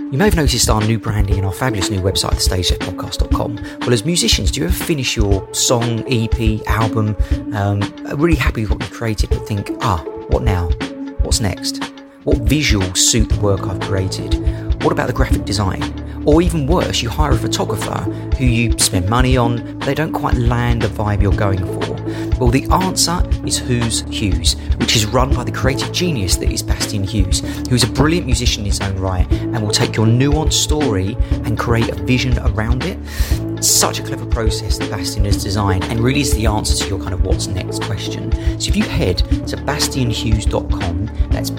You may have noticed our new branding and our fabulous new website, thestageleffpodcast.com. Well, as musicians, do you ever finish your song, EP, album, really happy with what you created, but think, what now? What's next? What visuals suit the work I've created? What about the graphic design? Or even worse, you hire a photographer who you spend money on, but they don't quite land the vibe you're going for. Well, the answer is Who's Hughes, which is run by the creative genius that is Bastian Hughes, who's a brilliant musician in his own right and will take your nuanced story and create a vision around it. Such a clever process that Bastian has designed and really is the answer to your kind of what's next question. So if you head to bastianhughes.com, that's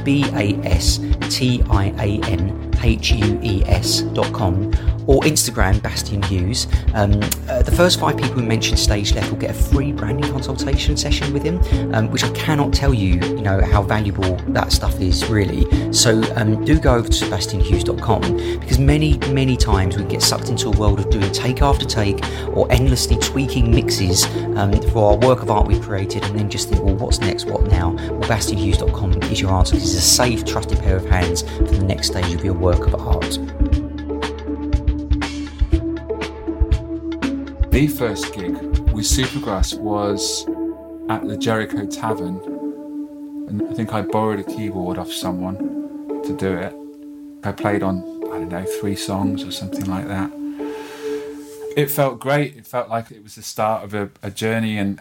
BASTIANHUES.com, or Instagram Bastian Hughes, the first 5 people who mention Stage Left will get a free branding consultation session with him, which I cannot tell you, how valuable that stuff is really. So do go over to sebastianhughes.com, because many times we get sucked into a world of doing take after take or endlessly tweaking mixes for our work of art we've created, and then just think, well, what's next, what now? Well, bastianhughes.com is your answer, because it's a safe, trusted pair of hands for the next stage of your work of art. The first gig with Supergrass was at the Jericho Tavern, and I think I borrowed a keyboard off someone to do it. I played on, 3 songs or something like that. It felt great. It felt like it was the start of a journey, and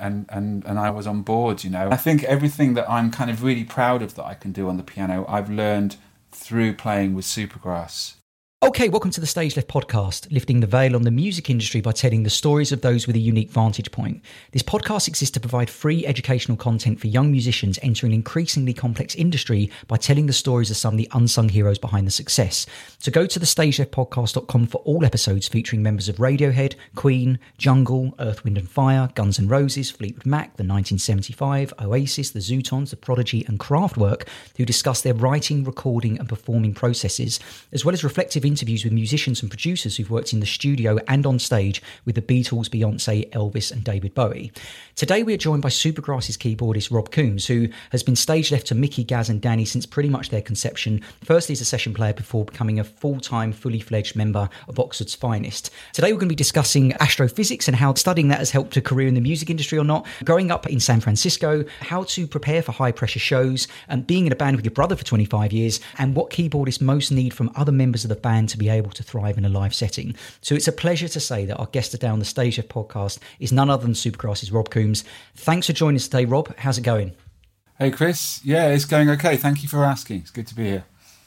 I was on board, I think everything that I'm kind of really proud of that I can do on the piano, I've learned through playing with Supergrass. Okay, welcome to the Stage Left podcast, lifting the veil on the music industry by telling the stories of those with a unique vantage point. This podcast exists to provide free educational content for young musicians entering an increasingly complex industry by telling the stories of some of the unsung heroes behind the success. So go to thestageleffpodcast.com for all episodes featuring members of Radiohead, Queen, Jungle, Earth, Wind and Fire, Guns N' Roses, Fleetwood Mac, The 1975, Oasis, The Zootons, The Prodigy and Kraftwerk, who discuss their writing, recording and performing processes, as well as reflective interviews with musicians and producers who've worked in the studio and on stage with the Beatles, Beyonce, Elvis and David Bowie. Today we are joined by Supergrass's keyboardist Rob Coombs, who has been stage left to Mickey, Gaz and Danny since pretty much their conception, firstly as a session player before becoming a full-time, fully fledged member of Oxford's finest. Today we're going to be discussing astrophysics and how studying that has helped a career in the music industry or not, growing up in San Francisco, how to prepare for high pressure shows, and being in a band with your brother for 25 years, and what keyboardists most need from other members of the band to be able to thrive in a live setting. So it's a pleasure to say that our guest today on the Stage Left podcast is none other than Supergrass's Rob Coombs. Thanks for joining us today, Rob. How's it going? Hey, Chris. Yeah, it's going okay. Thank you for asking. It's good to be here.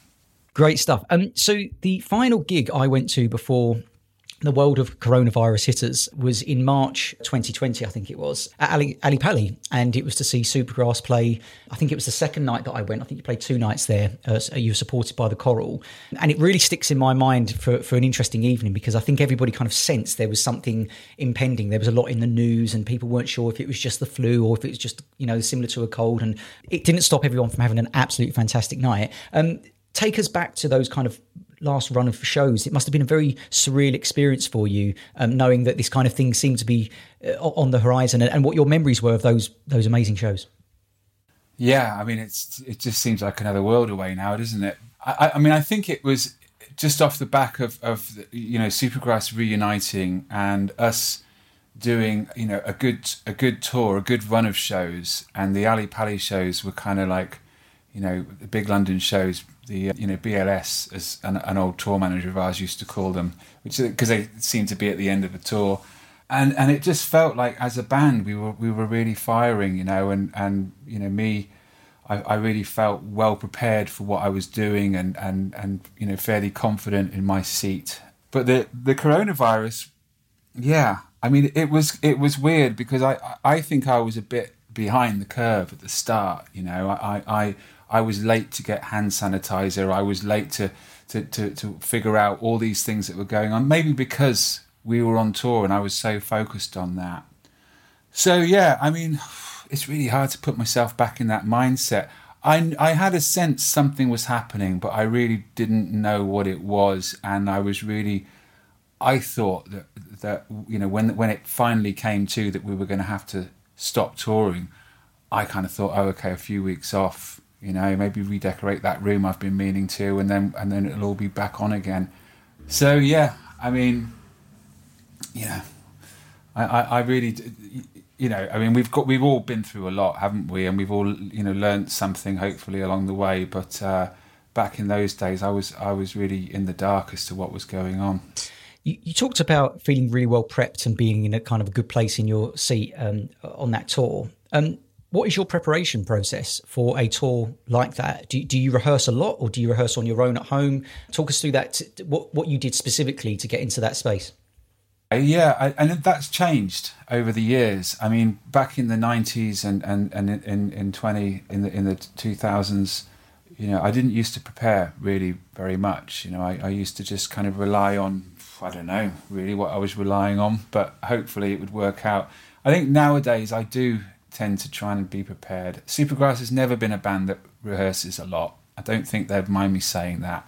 Great stuff. So the final gig I went to before the world of coronavirus hit us was in March 2020, I think it was, at Ali Pali, and it was to see Supergrass play. I think it was the second night that I went. I think you played 2 nights there. You were supported by the Coral, and it really sticks in my mind for an interesting evening, because I think everybody kind of sensed there was something impending. There was a lot in the news and people weren't sure if it was just the flu or if it was just, similar to a cold, and it didn't stop everyone from having an absolutely fantastic night. Take us back to those kind of last run of shows. It must have been a very surreal experience for you, knowing that this kind of thing seemed to be on the horizon, and what your memories were of those amazing shows. Yeah, I mean, it just seems like another world away now, doesn't it? I think it was just off the back of Supergrass reuniting and us doing a good tour, a good run of shows, and the Ali Pali shows were kind of like the big London shows. The BLS, as an old tour manager of ours used to call them, which because they seemed to be at the end of a tour, and it just felt like as a band we were really firing, and I really felt well prepared for what I was doing, and fairly confident in my seat. But the coronavirus, yeah, I mean it was weird, because I think I was a bit behind the curve at the start. I was late to get hand sanitizer. I was late to figure out all these things that were going on. Maybe because we were on tour and I was so focused on that. So yeah, I mean, it's really hard to put myself back in that mindset. I had a sense something was happening, but I really didn't know what it was. And I thought that when it finally came to that we were going to have to stop touring, I kind of thought, oh, okay, a few weeks off. You know, maybe redecorate that room I've been meaning to, and then it'll all be back on again. So yeah, I mean, yeah, I really, you know, I mean, we've all been through a lot, haven't we? And we've all, you know, learned something hopefully along the way. But back in those days, I was really in the dark as to what was going on. You talked about feeling really well prepped and being in a kind of a good place in your seat on that tour. What is your preparation process for a tour like that? Do you rehearse a lot, or do you rehearse on your own at home? Talk us through that. What you did specifically to get into that space. Yeah, and that's changed over the years. I mean, back in the 90s and in the 2000s, you know, I didn't used to prepare really very much. You know, I used to just kind of rely on, I don't know really what I was relying on, but hopefully it would work out. I think nowadays I do tend to try and be prepared. Supergrass has never been a band that rehearses a lot. I don't think they'd mind me saying that.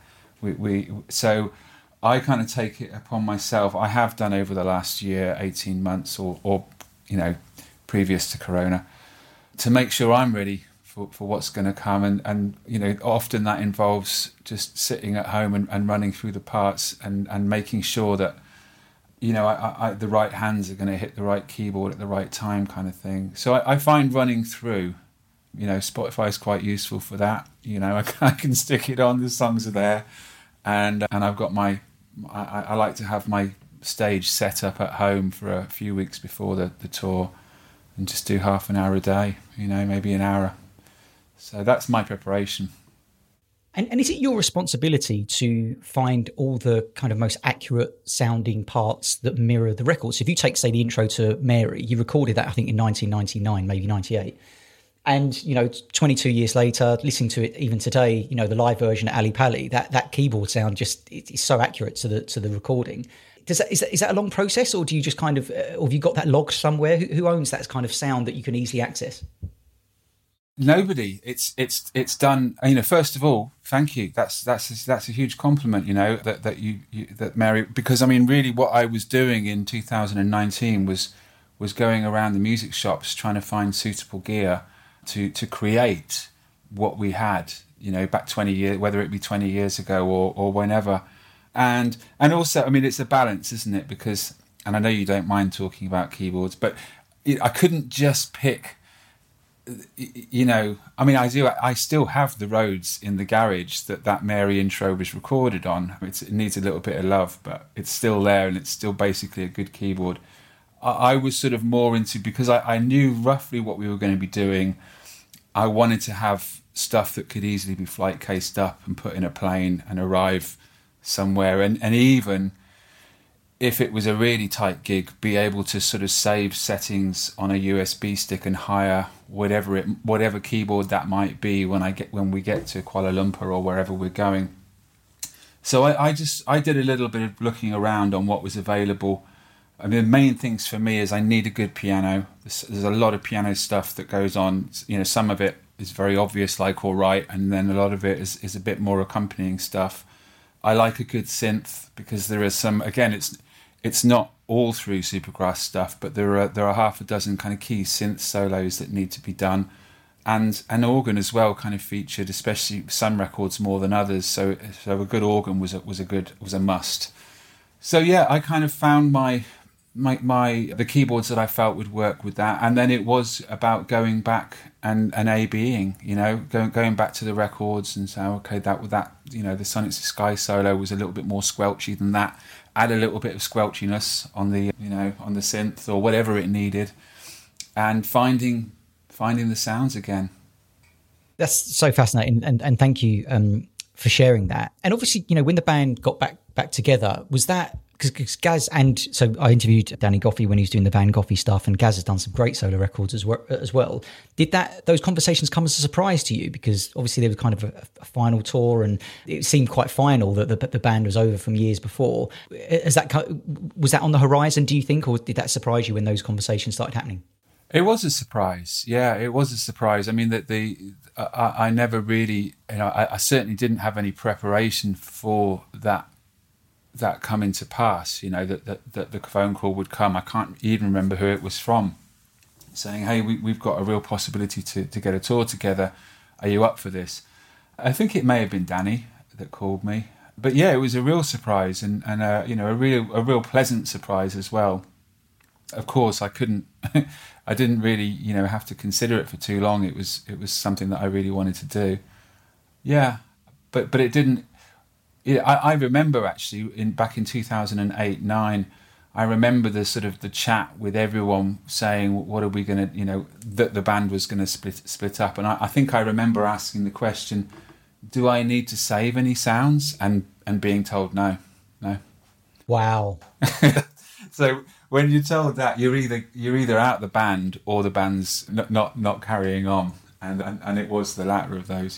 So I kind of take it upon myself. I have done over the last year, 18 months or you know, previous to Corona, to make sure I'm ready for what's going to come. And you know, often that involves just sitting at home and running through the parts and making sure that, you know, I the right hands are going to hit the right keyboard at the right time, kind of thing. So I find running through, you know, Spotify is quite useful for that. You know, I can stick it on, the songs are there, and I've got I like to have my stage set up at home for a few weeks before the tour, and just do half an hour a day, you know, maybe an hour. So that's my preparation. And is it your responsibility to find all the kind of most accurate sounding parts that mirror the record? So if you take, say, the intro to Mary, you recorded that, I think, in 1999, maybe 98. And, you know, 22 years later, listening to it even today, you know, the live version at Ali Pali, that keyboard sound just is so accurate to the recording. Is that a long process, or do you just kind of, or have you got that logged somewhere? Who owns that kind of sound that you can easily access? Nobody. It's done. You know, first of all, thank you. That's a huge compliment. You know, that Mary, because I mean, really, what I was doing in 2019 was going around the music shops trying to find suitable gear to create what we had. You know, back 20 years, whether it be 20 years ago or whenever, and also, I mean, it's a balance, isn't it? Because, and I know you don't mind talking about keyboards, but I couldn't just pick. You know, I mean, I still have the Rhodes in the garage that Mary intro was recorded on. It needs a little bit of love, but it's still there, and it's still basically a good keyboard. I was sort of more into, because I knew roughly what we were going to be doing. I wanted to have stuff that could easily be flight cased up and put in a plane and arrive somewhere, and even if it was a really tight gig, be able to sort of save settings on a USB stick and hire whatever keyboard that might be when we get to Kuala Lumpur or wherever we're going. So I did a little bit of looking around on what was available. I mean, the main things for me is I need a good piano. There's a lot of piano stuff that goes on. You know, some of it is very obvious, like All Right, and then a lot of it is a bit more accompanying stuff. I like a good synth, because there is some, again, it's not all through Supergrass stuff, but there are half a dozen kind of key synth solos that need to be done, and an organ as well kind of featured, especially some records more than others. So a good organ was a must. So yeah, I kind of found the keyboards that I felt would work with that, and then it was about going back and A-Bing, you know, going back to the records and saying, okay, that you know, the Sonic the Sky solo was a little bit more squelchy than that. Add a little bit of squelchiness on the, you know, on the synth or whatever it needed, and finding the sounds again. That's so fascinating, and thank you for sharing that. And obviously, you know, when the band got back together, was that because Gaz, and so I interviewed Danny Goffey when he was doing the Van Goffey stuff, and Gaz has done some great solo records as well. Did those conversations come as a surprise to you? Because obviously there was kind of a final tour, and it seemed quite final that the band was over from years before. Was that on the horizon, do you think, or did that surprise you when those conversations started happening? It was a surprise. Yeah, it was a surprise. I mean, that I never really, you know, I certainly didn't have any preparation for that coming to pass. You know, that the phone call would come. I can't even remember who it was from, saying, "Hey, we've got a real possibility to get a tour together." are you up for this? I think it may have been Danny that called me. But yeah, it was a real surprise and a real pleasant surprise as well. Of course, I didn't really, have to consider it for too long. It was something that I really wanted to do. Yeah, but it didn't. I remember actually back in 2008-9, I remember the chat with everyone saying, what are we going to, that the band was going to split up. And I think I remember asking the question, do I need to save any sounds? And being told no. Wow. So when you're told that, you're either out the band or the band's not carrying on. And it was the latter of those,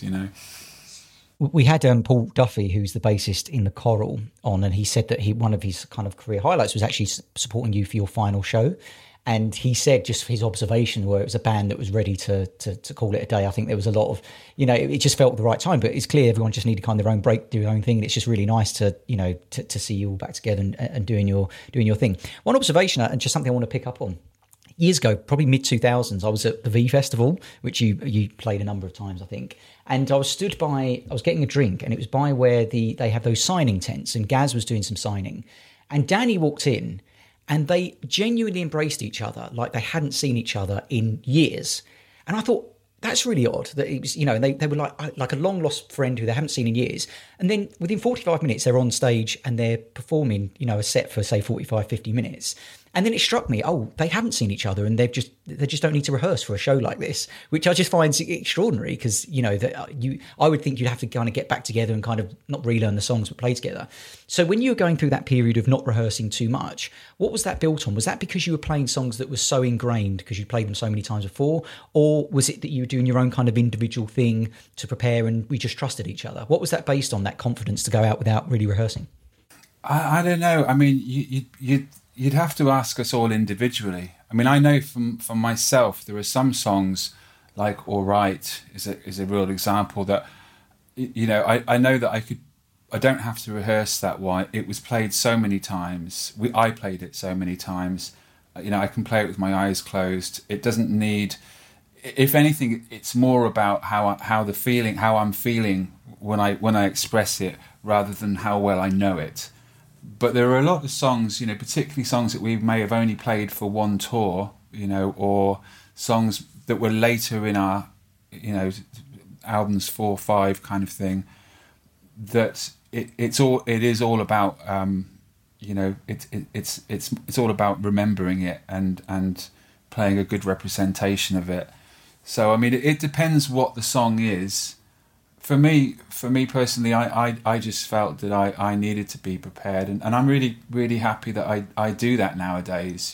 We had Paul Duffy, who's the bassist in the Coral, on, and he said that one of his kind of career highlights was actually supporting you for your final show. And he said just his observation where it was a band that was ready to call it a day. I think there was a lot of, it just felt the right time, but it's clear everyone just needed kind of their own break, do their own thing. And it's just really nice to, to see you all back together and doing your thing. One observation, and just something I want to pick up on. Years ago, probably mid-2000s, I was at the V Festival, which you played a number of times, I think. And I was getting a drink, and it was by where they have those signing tents, and Gaz was doing some signing. And Danny walked in, and they genuinely embraced each other like they hadn't seen each other in years. And I thought, that's really odd that it was, they were like a long lost friend who they haven't seen in years. And then within 45 minutes, they're on stage and they're performing, a set for say 45, 50 minutes. And then it struck me, they haven't seen each other and they just don't need to rehearse for a show like this, which I just find extraordinary because, I would think you'd have to kind of get back together and kind of not relearn the songs but play together. So when you were going through that period of not rehearsing too much, what was that built on? Was that because you were playing songs that were so ingrained because you played them so many times before? Or was it that you were doing your own kind of individual thing to prepare and we just trusted each other? What was that based on, that confidence to go out without really rehearsing? I don't know. I mean, you'd have to ask us all individually. I mean, I know from myself, there are some songs like All Right is a real example that, I know that I don't have to rehearse that one. It was played so many times. I played it so many times. I can play it with my eyes closed. It doesn't need, if anything, it's more about how I'm feeling when I express it rather than how well I know it. But there are a lot of songs, particularly songs that we may have only played for one tour, or songs that were later in our, albums 4, 5 kind of thing, that it is all about, it's all about remembering it and playing a good representation of it. So, I mean, it depends what the song is. For me personally, I just felt that I needed to be prepared, and I'm really, really happy that I do that nowadays.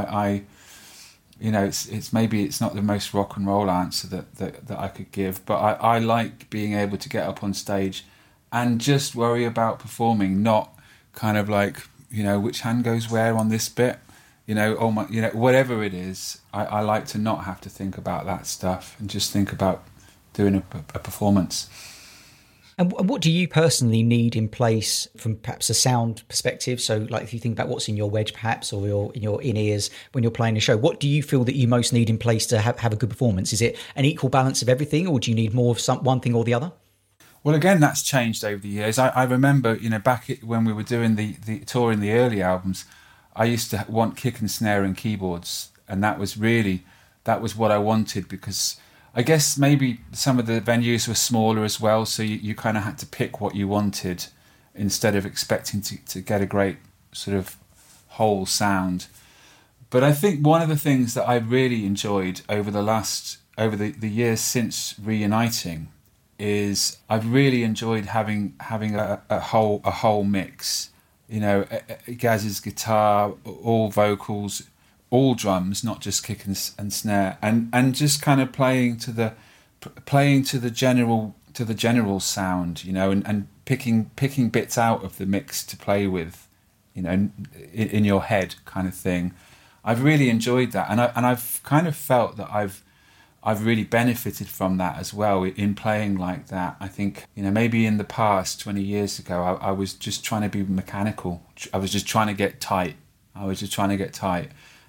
It's maybe it's not the most rock and roll answer that I could give, but I like being able to get up on stage and just worry about performing, not kind of like, which hand goes where on this bit, whatever it is. I like to not have to think about that stuff and just think about doing a performance. And what do you personally need in place from perhaps a sound perspective? So like if you think about what's in your wedge perhaps or in your in-ears when you're playing a show, what do you feel that you most need in place to have a good performance? Is it an equal balance of everything or do you need more of one thing or the other? Well, again, that's changed over the years. I remember, back when we were doing the tour in the early albums, I used to want kick and snare and keyboards. And that was what I wanted because I guess maybe some of the venues were smaller as well, so you kind of had to pick what you wanted instead of expecting to get a great sort of whole sound. But I think one of the things that I really enjoyed over the years since reuniting is I've really enjoyed having a whole mix. Gaz's guitar, all vocals, all drums, not just kick and snare, and just kind of playing to the general sound, and picking bits out of the mix to play with, in your head kind of thing. I've really enjoyed that, and I've kind of felt that I've really benefited from that as well in playing like that. I think maybe in the past 20 years ago I was just trying to be mechanical. I was just trying to get tight.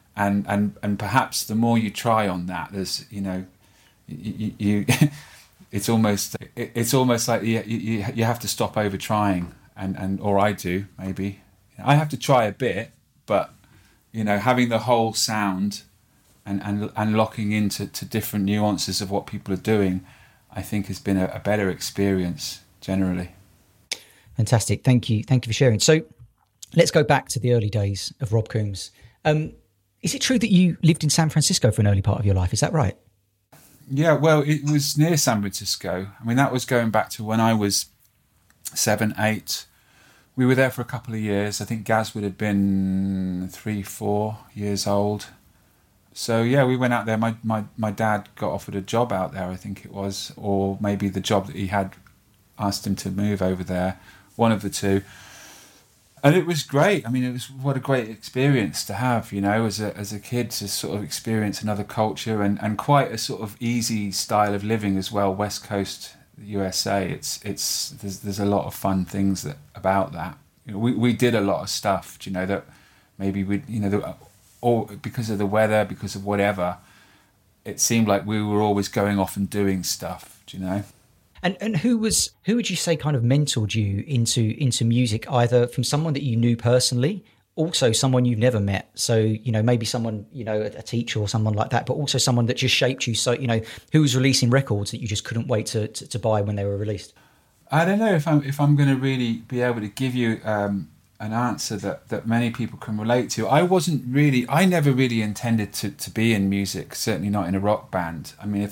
And perhaps the more you try on that, there's you it's almost like you have to stop over trying, and or I do, maybe. I have to try a bit, but having the whole sound and locking into different nuances of what people are doing, I think has been a better experience generally. Fantastic. Thank you for sharing. So let's go back to the early days of Rob Coombs. Is it true that you lived in San Francisco for an early part of your life? Is that right? Yeah, well, it was near San Francisco. I mean, that was going back to when I was 7, 8. We were there for a couple of years. I think Gaz would have been 3, 4 years old. So, yeah, we went out there. My dad got offered a job out there, I think it was, or maybe the job that he had asked him to move over there, one of the two. And it was great. I mean, what a great experience to have, as a kid, to sort of experience another culture and quite a sort of easy style of living as well. West Coast USA. There's a lot of fun things about that. We did a lot of stuff, that maybe or because of the weather, because of whatever, it seemed like we were always going off and doing stuff, And who would you say kind of mentored you into music, either from someone that you knew personally, also someone you've never met? So, maybe someone, a teacher or someone like that, but also someone that just shaped you. So, who was releasing records that you just couldn't wait to buy when they were released? I don't know if I'm going to really be able to give you an answer that many people can relate to. I never really intended to be in music, certainly not in a rock band. I mean,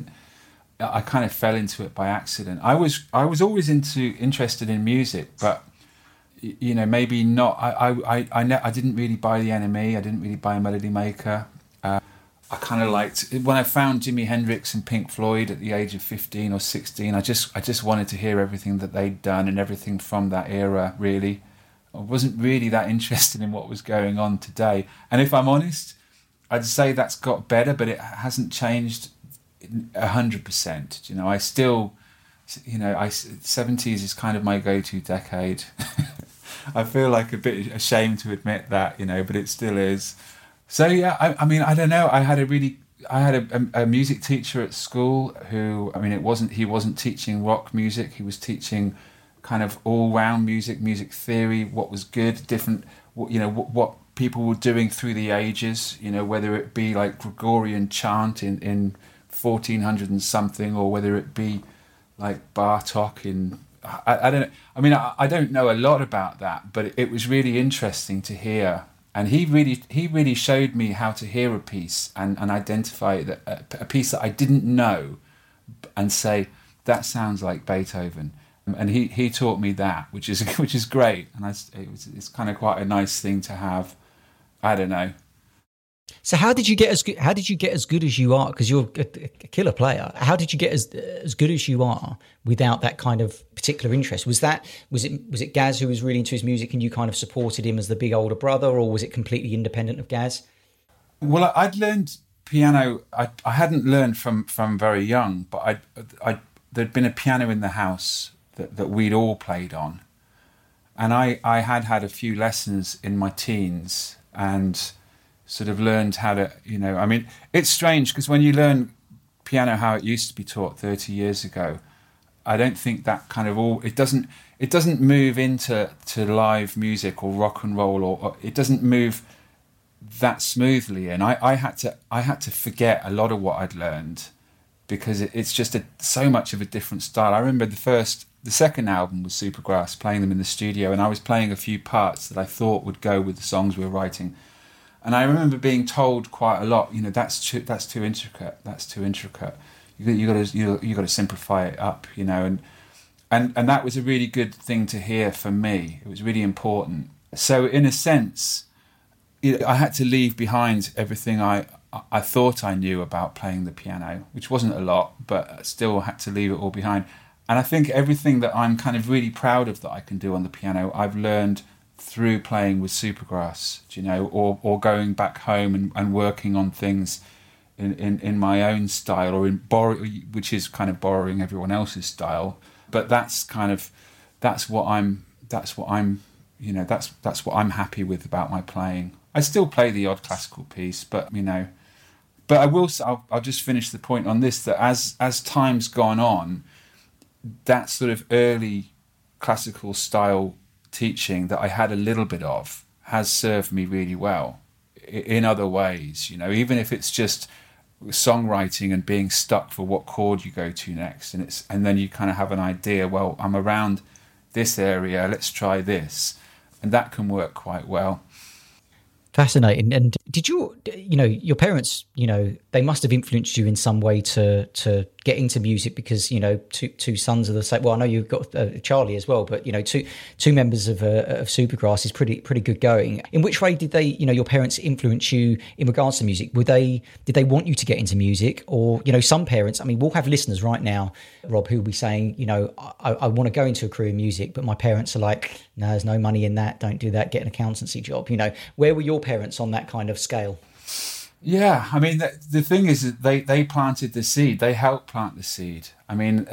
I kind of fell into it by accident. I was always interested in music, but maybe not. I didn't really buy the NME. I didn't really buy a Melody Maker. I kind of liked when I found Jimi Hendrix and Pink Floyd at the age of 15 or 16. I just wanted to hear everything that they'd done and everything from that era. Really, I wasn't really that interested in what was going on today. And if I'm honest, I'd say that's got better, but it hasn't changed 100%. I still, 70s is kind of my go-to decade. I feel like a bit ashamed to admit that, but it still is. So yeah, I mean, I don't know. I had a music teacher at school who, I mean, he wasn't teaching rock music. He was teaching kind of all-round music theory, what was good, different, what people were doing through the ages. Whether it be like Gregorian chant in 1400 and something, or whether it be like Bartok in I don't know. I mean, I don't know a lot about that, but it was really interesting to hear. And he really showed me how to hear a piece and identify a piece that I didn't know, and say that sounds like Beethoven. And he taught me that, which is great. And it's kind of quite a nice thing to have. I don't know. So how did you get as good as you are? Because you're a killer player. How did you get as good as you are without that kind of particular interest? Was it Gaz who was really into his music and you kind of supported him as the big older brother, or was it completely independent of Gaz? Well, I'd learned piano. I hadn't learned from very young, but there'd been a piano in the house that we'd all played on, and I had a few lessons in my teens and sort of learned how to, I mean, it's strange because when you learn piano how it used to be taught 30 years ago, I don't think that kind of it doesn't move into live music or rock and roll, or it doesn't move that smoothly. And I had to forget a lot of what I'd learned because it's just so much of a different style. I remember the second album was Supergrass, playing them in the studio, and I was playing a few parts that I thought would go with the songs we were writing. And I remember being told quite a lot, that's too intricate. That's too intricate. You got to simplify it up, and that was a really good thing to hear for me. It was really important. So in a sense, I had to leave behind everything I thought I knew about playing the piano, which wasn't a lot, but I still had to leave it all behind. And I think everything that I'm kind of really proud of that I can do on the piano, I've learned through playing with Supergrass, or going back home and working on things in my own style, or which is kind of borrowing everyone else's style. But that's what I'm happy with about my playing. I still play the odd classical piece, but But I will. I'll just finish the point on this, that as time's gone on, that sort of early classical style teaching that I had a little bit of has served me really well in other ways. You know, even if it's just songwriting and being stuck for what chord you go to next, and then you kind of have an idea. Well, I'm around this area. Let's try this, and that can work quite well. Fascinating. And did your parents, they must have influenced you in some way to get into music, because, two sons of the same. Well, I know you've got Charlie as well, but, two members of Supergrass is pretty good going. In which way did they, your parents influence you in regards to music? Did they want you to get into music? Or, some parents, I mean, we'll have listeners right now, Rob, who will be saying, I want to go into a career in music, but my parents are like, no, there's no money in that. Don't do that. Get an accountancy job. Where were your parents on that kind of scale? Yeah, I mean, the thing is that they planted the seed. They helped plant the seed. I mean,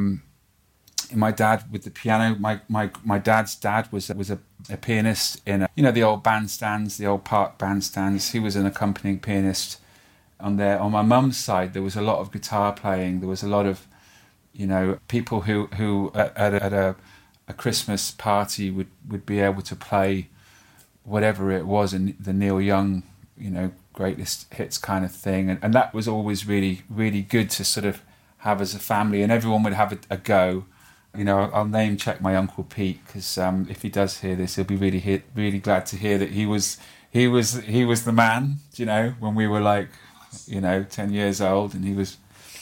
my dad with the piano. My dad's dad was a pianist in the old bandstands, the old park bandstands. He was an accompanying pianist on there. On my mum's side, there was a lot of guitar playing. There was a lot of people who at a Christmas party would be able to play whatever it was, and the Neil Young, greatest hits kind of thing, and that was always really, really good to sort of have as a family, and everyone would have a go. I'll name check my Uncle Pete, because if he does hear this, he'll be really glad to hear that he was the man. When we were like 10 years old, and he was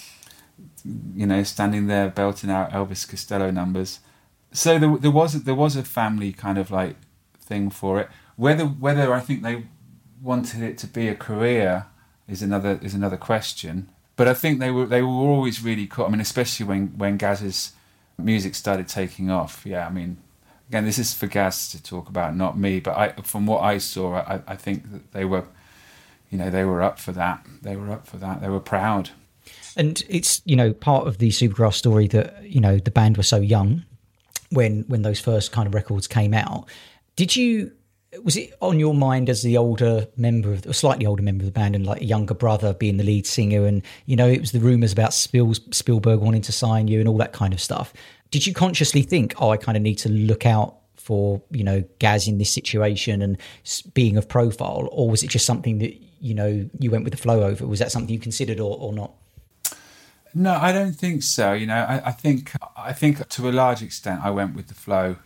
standing there belting out Elvis Costello numbers. So there was a family kind of like thing for it. Whether I think they wanted it to be a career is another question. But I think they were always really cool. I mean, especially when Gaz's music started taking off. Yeah, I mean, again, this is for Gaz to talk about, not me. But from what I saw, I think that they were, they were up for that. They were proud. And it's part of the Supergrass story that the band were so young when those first kind of records came out. Was it on your mind as the slightly older member of the band, and like a younger brother being the lead singer, and it was the rumours about Spielberg wanting to sign you and all that kind of stuff? Did you consciously think, I kind of need to look out for Gaz in this situation and being of profile, or was it just something that you went with the flow over? Was that something you considered or not? No, I don't think so. I think to a large extent I went with the flow.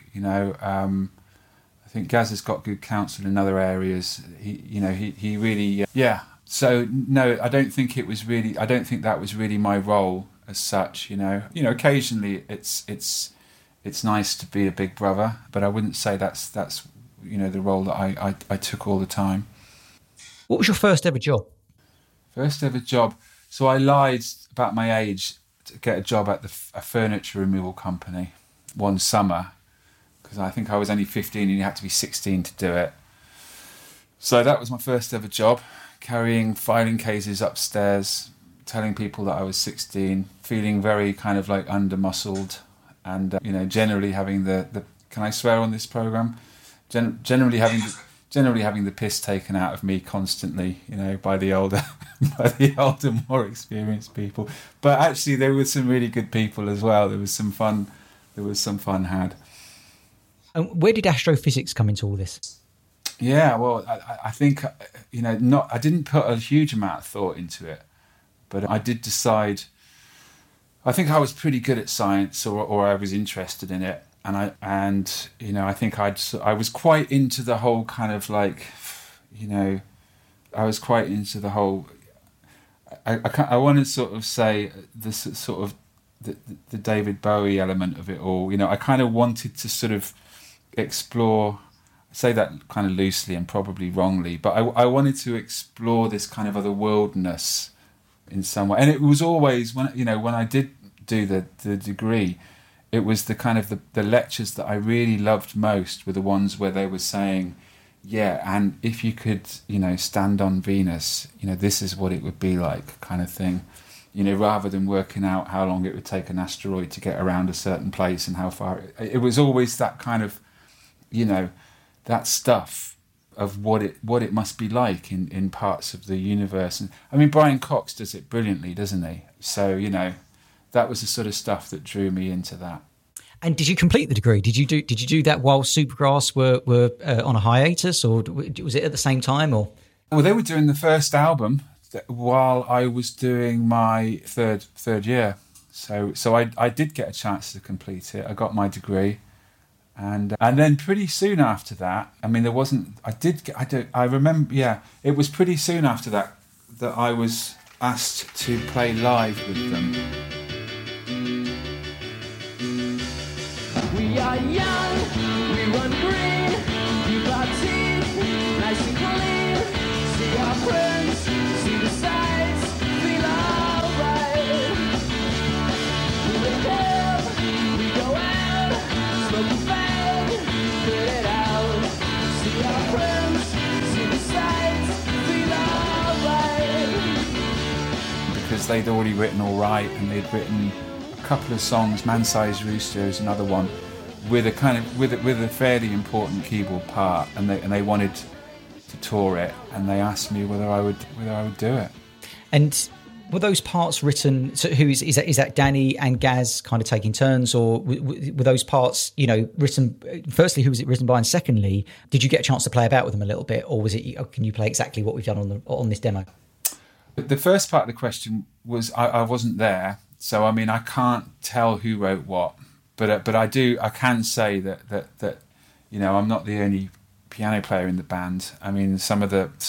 I think Gaz has got good counsel in other areas. He really, yeah. So no, I don't think that was really my role as such. Occasionally it's nice to be a big brother, but I wouldn't say that's the role that I took all the time. What was your first ever job? First ever job. So I lied about my age to get a job at a furniture removal company one summer, because I think I was only 15 and you had to be 16 to do it. So that was my first ever job, carrying filing cases upstairs, telling people that I was 16, feeling very kind of like under-muscled, and generally having the can I swear on this program? Generally having the piss taken out of me constantly, by the older, more experienced people. But actually, there were some really good people as well. There was some fun had. And where did astrophysics come into all this? Yeah, well, I think I didn't put a huge amount of thought into it, but I did decide. I think I was pretty good at science, or I was interested in it. And I think I was quite into the whole kind of like, I was quite into the whole. I want to sort of say this sort of the David Bowie element of it all. I kind of wanted to sort of explore. I say that kind of loosely and probably wrongly, but I wanted to explore this kind of otherworldness in some way. And it was always when I did do the degree. It was the kind of the lectures that I really loved most were the ones where they were saying, yeah, and if you could, stand on Venus, this is what it would be like, kind of thing, rather than working out how long it would take an asteroid to get around a certain place and how far. It was always that kind of, that stuff. of what it must be like in parts of the universe. And I mean, Brian Cox does it brilliantly, doesn't he? So, you know, that was the sort of stuff that drew me into that. And did you complete the degree? Did you do that while Supergrass were on a hiatus, or was it at the same time? Or well, they were doing the first album while I was doing my third year. So I did get a chance to complete it. I got my degree, and then pretty soon after that, I mean, there wasn't. I remember. Yeah, it was pretty soon after that I was asked to play live with them. We are young, we run green, keep our teeth nice and clean, see our friends, see the sights, feel alright. We live here, we go out, smoke a fag, put it out. See our friends, see the sights, feel alright. Because they'd already written All Right, and they'd written a couple of songs, Man-Sized Rooster is another one, with a kind of with a fairly important keyboard part, and they wanted to tour it, and they asked me whether I would do it. And were those parts written? So is that Danny and Gaz kind of taking turns, or were those parts, you know, written? Firstly, who was it written by, and secondly, did you get a chance to play about with them a little bit, or was it? Can you play exactly what we've done on this demo? The first part of the question was I wasn't there, so I mean I can't tell who wrote what. But I can say that you know, I'm not the only piano player in the band. I mean, some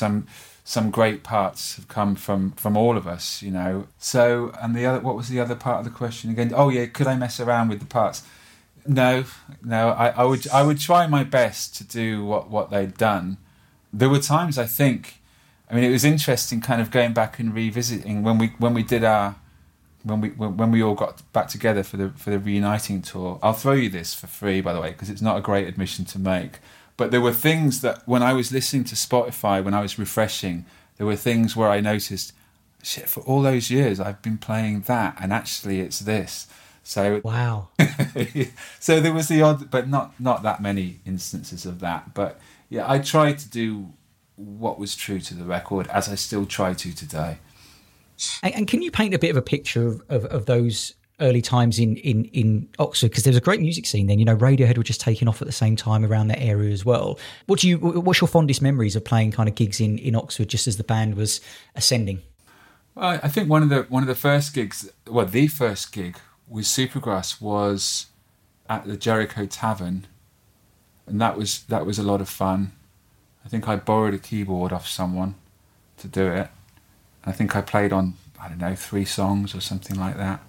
great parts have come from all of us, you know. So, and what was the other part of the question again? Oh yeah, could I mess around with the parts? No. I would try my best to do what they'd done. There were times, I think, I mean, it was interesting, kind of going back and revisiting when we did our. When we all got back together for the reuniting tour. I'll throw you this for free, by the way, because it's not a great admission to make. But there were things that when I was listening to Spotify, when I was refreshing, there were things where I noticed, shit, for all those years I've been playing that, and actually it's this. So wow. So there was the odd, but not that many instances of that. But yeah, I tried to do what was true to the record, as I still try to today. And can you paint a bit of a picture of those early times in Oxford? Because there was a great music scene then. You know, Radiohead were just taking off at the same time around that area as well. What's your fondest memories of playing kind of gigs in Oxford just as the band was ascending? Well, I think one of the first gigs, well, the first gig with Supergrass was at the Jericho Tavern, and that was a lot of fun. I think I borrowed a keyboard off someone to do it. I think I played on, I don't know, 3 songs or something like that,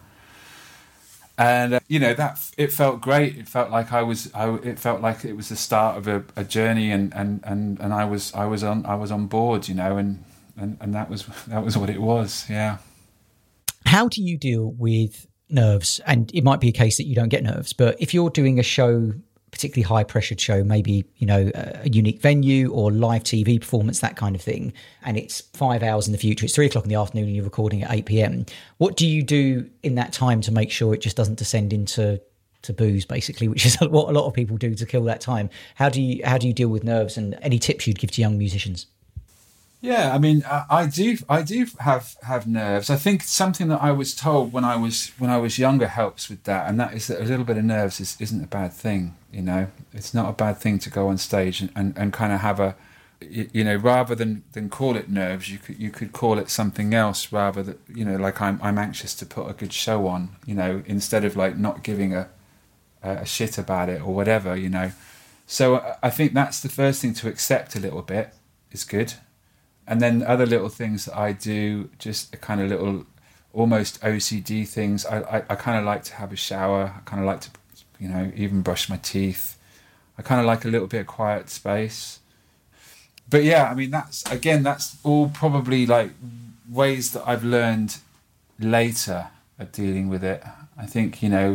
and you know, that it felt great. It felt like it felt like it was the start of a journey, and I was on board, you know, and that was what it was. Yeah. How do you deal with nerves? And it might be a case that you don't get nerves, but if you're doing a show, particularly high pressured show, maybe, you know, a unique venue or live TV performance, that kind of thing, and it's 5 hours in the future, it's 3:00 in the afternoon and you're recording at 8 p.m. What do you do in that time to make sure it just doesn't descend into booze, basically, which is what a lot of people do to kill that time? How do you deal with nerves, and any tips you'd give to young musicians? Yeah, I mean, I do have nerves. I think something that I was told when I was younger helps with that, and that is that a little bit of nerves isn't a bad thing. You know, it's not a bad thing to go on stage and kind of have a, you know, rather than call it nerves, you could call it something else, rather that, you know, like I'm anxious to put a good show on, you know, instead of like not giving a shit about it or whatever, you know. So I think that's the first thing, to accept a little bit is good. And then other little things that I do, just a kind of little, almost OCD things. I kind of like to have a shower. I kind of like to, you know, even brush my teeth. I kind of like a little bit of quiet space. But yeah, I mean, that's all probably like ways that I've learned later of dealing with it. I think, you know,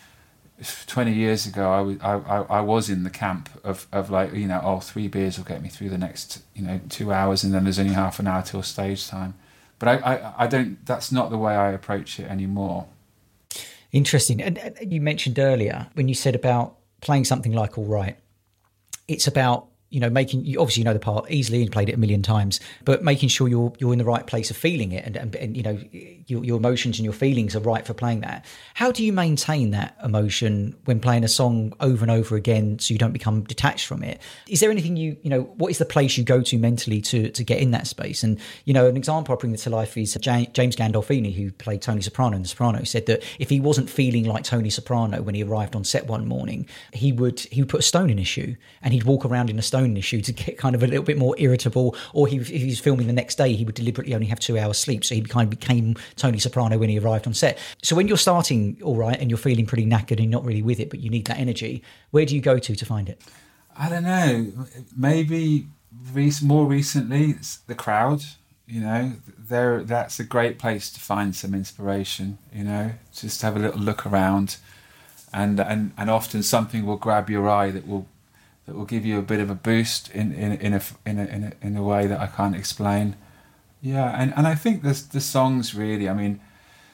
20 years ago, I was in the camp of like, you know, 3 beers will get me through the next, you know, 2 hours, and then there's only half an hour till stage time. But I don't. That's not the way I approach it anymore. Interesting. And you mentioned earlier when you said about playing something like All Right, it's about making you obviously know the part easily and played it a million times, but making sure you're in the right place of feeling it, and your emotions and your feelings are right for playing that. How do you maintain that emotion when playing a song over and over again so you don't become detached from it? Is there anything what is the place you go to mentally to get in that space? And an example I bring to life is James Gandolfini, who played Tony Soprano in The Sopranos, said that if he wasn't feeling like Tony Soprano when he arrived on set one morning, he would put a stone in his shoe and he'd walk around in a stone in his shoe to get kind of a little bit more irritable. Or if he was filming the next day, he would deliberately only have 2 hours sleep, so he kind of became Tony Soprano when he arrived on set. So when you're starting all right and you're feeling pretty knackered and you're not really with it, but you need that energy, where do you go to find it? I don't know. Maybe more recently, it's the crowd. That's a great place to find some inspiration. Just have a little look around, and often something will grab your eye that will give you a bit of a boost in a way that I can't explain. Yeah, and I think the songs really. I mean,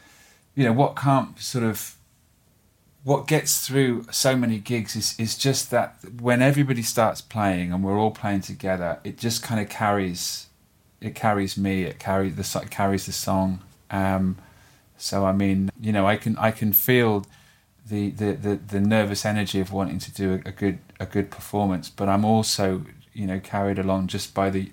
what gets through so many gigs is just that when everybody starts playing and we're all playing together, it just kind of carries me. It carries the song. So I mean, I can feel the nervous energy of wanting to do a good performance, but I'm also carried along just by the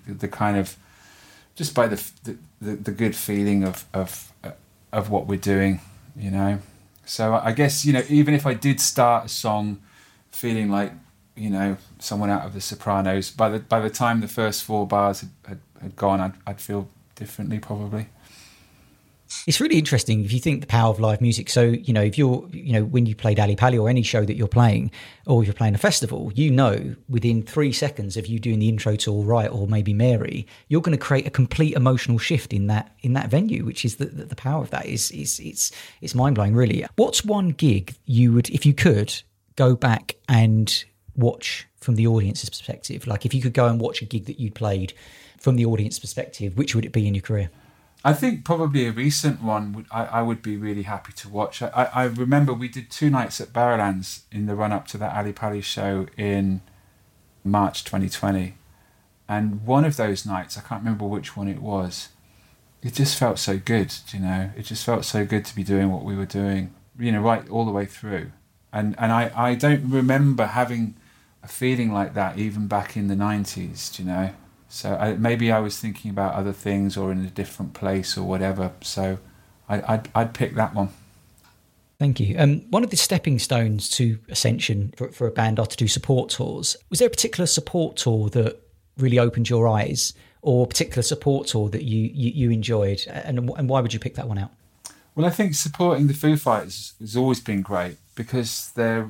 good feeling of what we're doing. So I guess even if I did start a song feeling like someone out of The Sopranos, by the time the first 4 bars had gone, I'd feel differently probably. It's really interesting if you think the power of live music. So, if you're, when you played Ali Pali or any show that you're playing, or if you're playing a festival, within 3 seconds of you doing the intro to All Right or maybe Mary, you're going to create a complete emotional shift in that venue, which is the power of that it's mind blowing, really. What's one gig you would, if you could, go back and watch from the audience's perspective? Like if you could go and watch a gig that you played from the audience perspective, which would it be in your career? I think probably a recent one I would be really happy to watch. I remember we did 2 nights at Barrowlands in the run-up to that Ali Pali show in March 2020. And one of those nights, I can't remember which one it was, it just felt so good, It just felt so good to be doing what we were doing, right all the way through. And I don't remember having a feeling like that even back in the 90s, So maybe I was thinking about other things or in a different place or whatever. So I'd pick that one. Thank you. One of the stepping stones to Ascension for a band are to do support tours. Was there a particular support tour that really opened your eyes, or a particular support tour that you enjoyed? And why would you pick that one out? Well, I think supporting the Foo Fighters has always been great because they're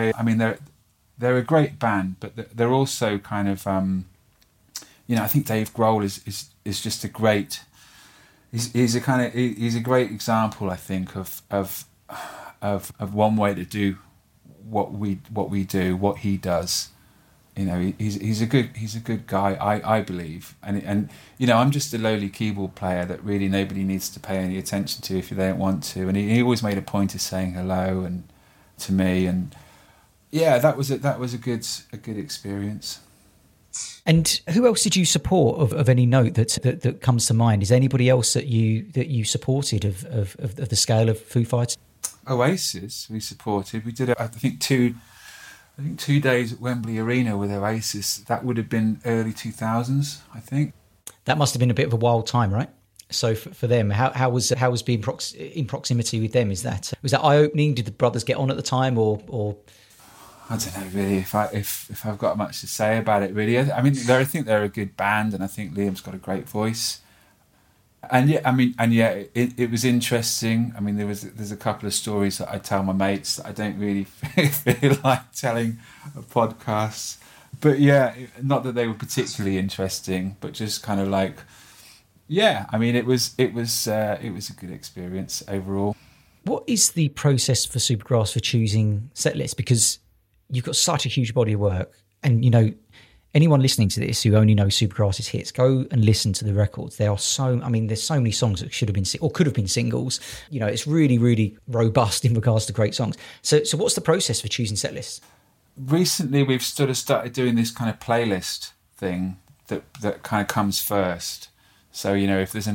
a great band, but they're also kind of... I think Dave Grohl is just a great. He's a great example, I think, of one way to do what we do, what he does. He's a good guy, I believe, and I'm just a lowly keyboard player that really nobody needs to pay any attention to if they don't want to. And he always made a point of saying hello and to me, and yeah, that was a good experience. And who else did you support of any note that comes to mind? Is there anybody else that you supported of the scale of Foo Fighters? Oasis, we supported. We did, I think, two days at Wembley Arena with Oasis. That would have been early 2000s, I think. That must have been a bit of a wild time, right? So for them, how was being in proximity with them? Was that eye-opening? Did the brothers get on at the time, or? I don't know really if I've got much to say about it really. I mean, I think they're a good band, and I think Liam's got a great voice. And it was interesting. I mean, there's a couple of stories that I tell my mates that I don't really feel like telling a podcast. But yeah, not that they were particularly interesting, but just kind of like, yeah. I mean, it was a good experience overall. What is the process for Supergrass for choosing set lists? Because you've got such a huge body of work, and anyone listening to this who only knows Supergrass's hits, go and listen to the records. There's so many songs that should have been or could have been singles. It's really, really robust in regards to great songs. So what's the process for choosing set lists? recently we've sort of started doing this kind of playlist thing that kind of comes first. So, you know, if there's an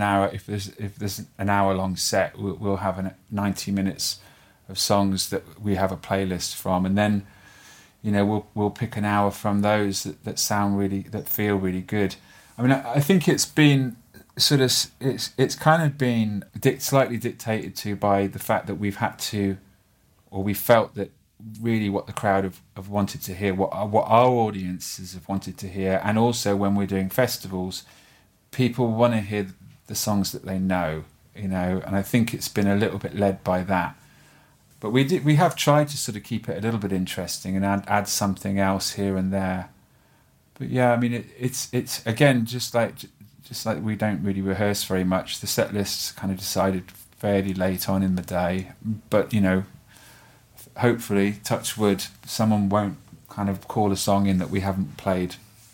hour long set, we'll have 90 minutes of songs that we have a playlist from, and then, you know, we'll pick an hour from those that sound really, that feel really good. I mean, I think it's been sort of, it's kind of been slightly dictated to by the fact that we've had to, or we felt that really what the crowd have wanted to hear, what our audiences have wanted to hear, and also when we're doing festivals, people want to hear the songs that they know, you know, and I think it's been a little bit led by that. But we have tried to sort of keep it a little bit interesting and add something else here and there. But yeah, I mean, it's again just like we don't really rehearse very much. The set list's kind of decided fairly late on in the day, but you know, hopefully, touch wood, someone won't kind of call a song in that we haven't played.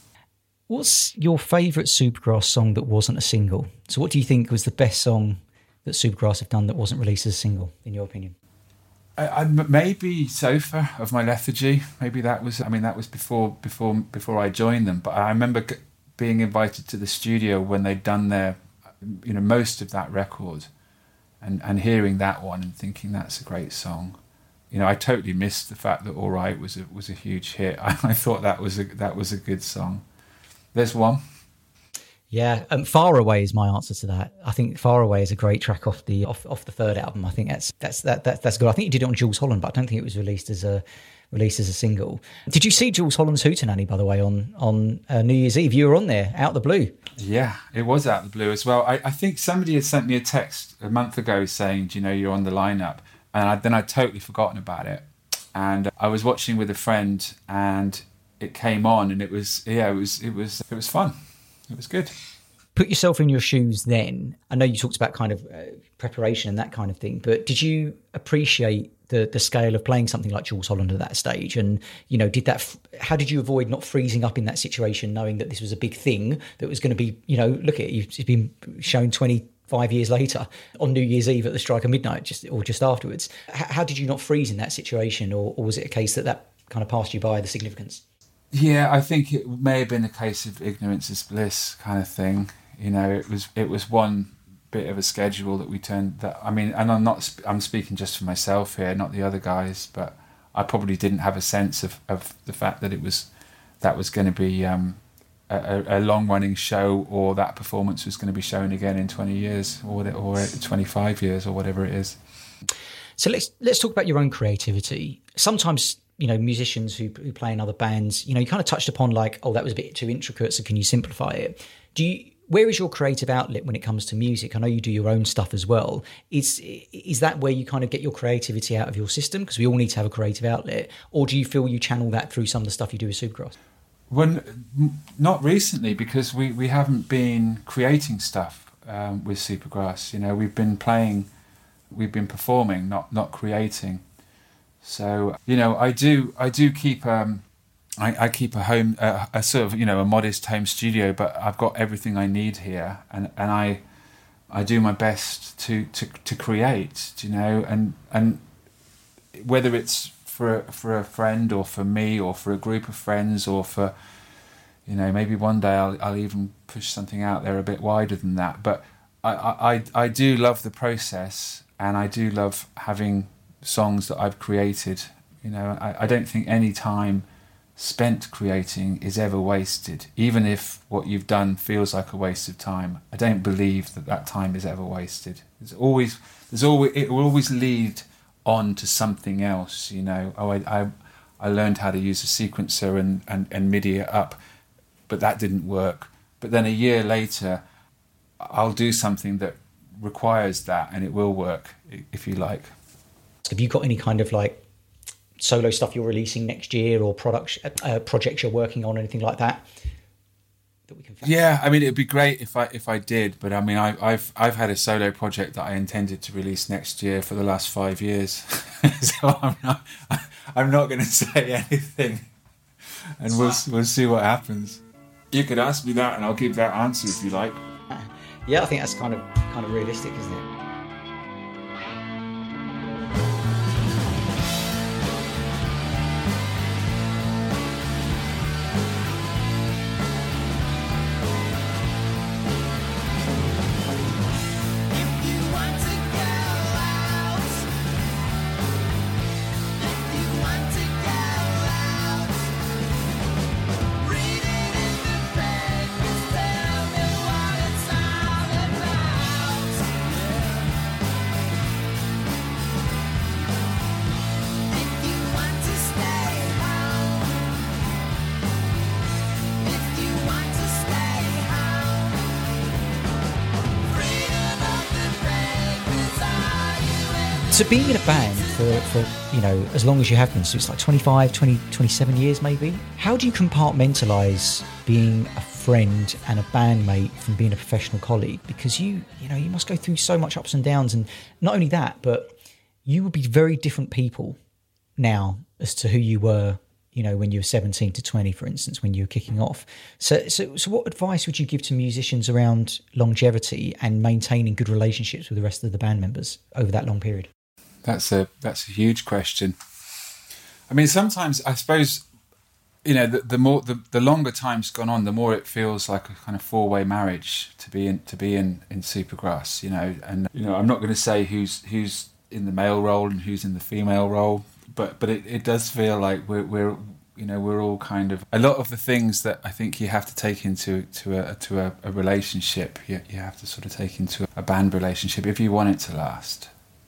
What's your favourite Supergrass song that wasn't a single? So what do you think was the best song that Supergrass have done that wasn't released as a single, in your opinion? I maybe Sofa of My Lethargy. Maybe that was before I joined them. But I remember being invited to the studio when they'd done their, you know, most of that record, and hearing that one and thinking that's a great song. You know, I totally missed the fact that All Right was a huge hit. I thought that was a good song. There's one. Yeah, Far Away is my answer to that. I think Far Away is a great track off the third album. I think that's good. I think you did it on Jools Holland, but I don't think it was released as a single. Did you see Jools Holland's Hootenanny, by the way, on New Year's Eve? You were on there, out of the blue. Yeah, it was out of the blue as well. I think somebody had sent me a text a month ago saying, do you know, you're on the lineup, and then I'd totally forgotten about it. And I was watching with a friend, and it came on, and it was fun. It was good. Put yourself in your shoes then. I know you talked about kind of preparation and that kind of thing, but did you appreciate the scale of playing something like Jools Holland at that stage? And, you know, how did you avoid not freezing up in that situation, knowing that this was a big thing that was going to be, you know, look at it, it's been shown 25 years later on New Year's Eve at the strike of midnight, just afterwards. How did you not freeze in that situation, or was it a case that kind of passed you by, the significance? Yeah, I think it may have been a case of ignorance is bliss kind of thing. You know, it was one bit of a schedule that we turned. That, I mean, and I'm speaking just for myself here, not the other guys, but I probably didn't have a sense of the fact that that was going to be a long running show, or that performance was going to be shown again in 20 years or 25 years or whatever it is. So let's talk about your own creativity. Sometimes, you know, musicians who play in other bands, you know, you kind of touched upon like, oh, that was a bit too intricate, so can you simplify it? Where is your creative outlet when it comes to music? I know you do your own stuff as well. Is that where you kind of get your creativity out of your system? Because we all need to have a creative outlet. Or do you feel you channel that through some of the stuff you do with Supergrass? Well, not recently, because we haven't been creating stuff with Supergrass. You know, we've been performing, not creating. So, you know, I do keep I keep a home, a sort of, you know, a modest home studio, but I've got everything I need here, and I do my best to create, you know, and whether it's for a friend or for me or for a group of friends or for, you know, maybe one day I'll even push something out there a bit wider than that. But I do love the process, and I do love having songs that I've created. You know, I don't think any time spent creating is ever wasted, even if what you've done feels like a waste of time. I don't believe that time is ever wasted. It will always lead on to something else. You know, I learned how to use a sequencer and MIDI it up, but that didn't work. But then a year later, I'll do something that requires that, and it will work, if you like. Have you got any kind of like solo stuff you're releasing next year, or projects you're working on, anything like that we can find? Yeah, I mean, it'd be great if I did, but I mean, I've had a solo project that I intended to release next year for the last 5 years, so I'm not going to say anything, and we'll see what happens. You could ask me that, and I'll give that answer if you like. Yeah, I think that's kind of realistic, isn't it? So being in a band for as long as you have been, so it's like 25, 20, 27 years maybe, how do you compartmentalize being a friend and a bandmate from being a professional colleague? Because you must go through so much ups and downs, and not only that, but you will be very different people now as to who you were, when you were 17 to 20, for instance, when you were kicking off. So what advice would you give to musicians around longevity and maintaining good relationships with the rest of the band members over that long period? That's a huge question. I mean, sometimes I suppose, the longer time's gone on, the more it feels like a kind of four-way marriage to be in Supergrass. And I'm not going to say who's in the male role and who's in the female role, but it does feel like we're all kind of, a lot of the things that I think you have to take into a relationship, you have to sort of take into a band relationship if you want it to last.